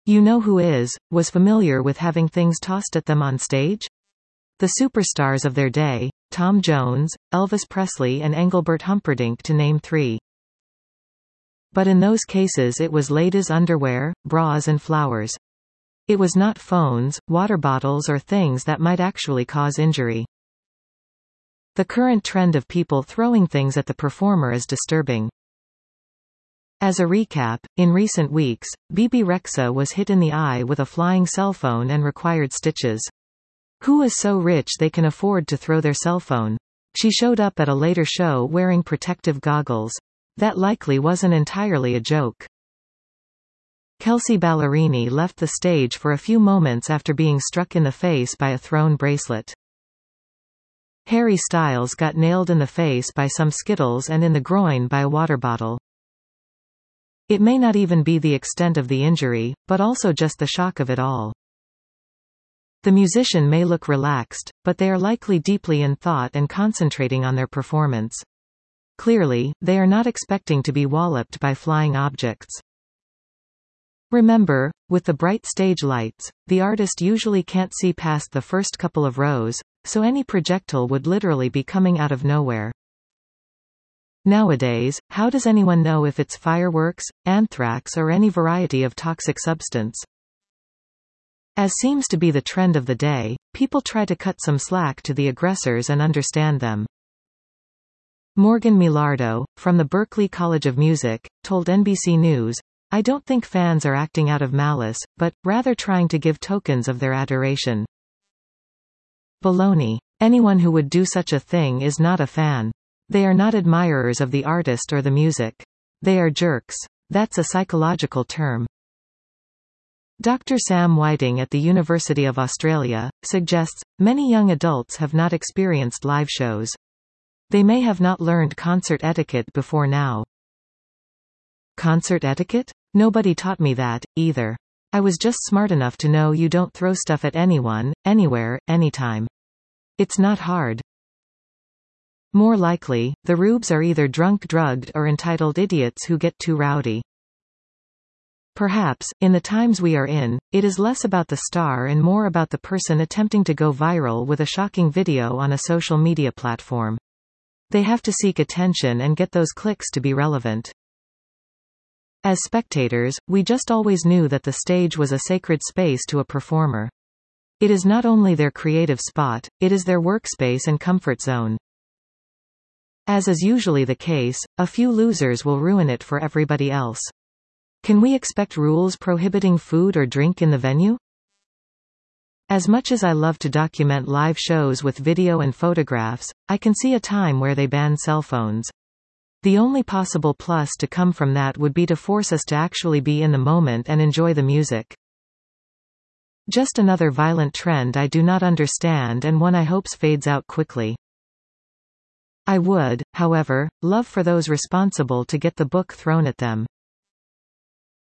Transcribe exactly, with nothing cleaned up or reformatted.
You Know Who Is, was familiar with having things tossed at them on stage? The superstars of their day, Tom Jones, Elvis Presley and Engelbert Humperdinck to name three. But in those cases it was ladies' underwear, bras and flowers. It was not phones, water bottles or things that might actually cause injury. The current trend of people throwing things at the performer is disturbing. As a recap, in recent weeks, Bebe Rexha was hit in the eye with a flying cell phone and required stitches. Who is so rich they can afford to throw their cell phone? She showed up at a later show wearing protective goggles. That likely wasn't entirely a joke. Kelsea Ballerini left the stage for a few moments after being struck in the face by a thrown bracelet. Harry Styles got nailed in the face by some Skittles and in the groin by a water bottle. It may not even be the extent of the injury, but also just the shock of it all. The musician may look relaxed, but they are likely deeply in thought and concentrating on their performance. Clearly, they are not expecting to be walloped by flying objects. Remember, with the bright stage lights, the artist usually can't see past the first couple of rows, so any projectile would literally be coming out of nowhere. Nowadays, how does anyone know if it's fireworks, anthrax or any variety of toxic substance? As seems to be the trend of the day, people try to cut some slack to the aggressors and understand them. Morgan Milardo, from the Berklee College of Music, told N B C News, "I don't think fans are acting out of malice, but, rather trying to give tokens of their adoration." Baloney. Anyone who would do such a thing is not a fan. They are not admirers of the artist or the music. They are jerks. That's a psychological term. Doctor Sam Whiting at the University of Australia suggests, many young adults have not experienced live shows. They may have not learned concert etiquette before now. Concert etiquette? Nobody taught me that, either. I was just smart enough to know you don't throw stuff at anyone, anywhere, anytime. It's not hard. More likely, the rubes are either drunk drugged or entitled idiots who get too rowdy. Perhaps, in the times we are in, it is less about the star and more about the person attempting to go viral with a shocking video on a social media platform. They have to seek attention and get those clicks to be relevant. As spectators, we just always knew that the stage was a sacred space to a performer. It is not only their creative spot, it is their workspace and comfort zone. As is usually the case, a few losers will ruin it for everybody else. Can we expect rules prohibiting food or drink in the venue? As much as I love to document live shows with video and photographs, I can see a time where they ban cell phones. The only possible plus to come from that would be to force us to actually be in the moment and enjoy the music. Just another violent trend I do not understand and one I hope fades out quickly. I would, however, love for those responsible to get the book thrown at them.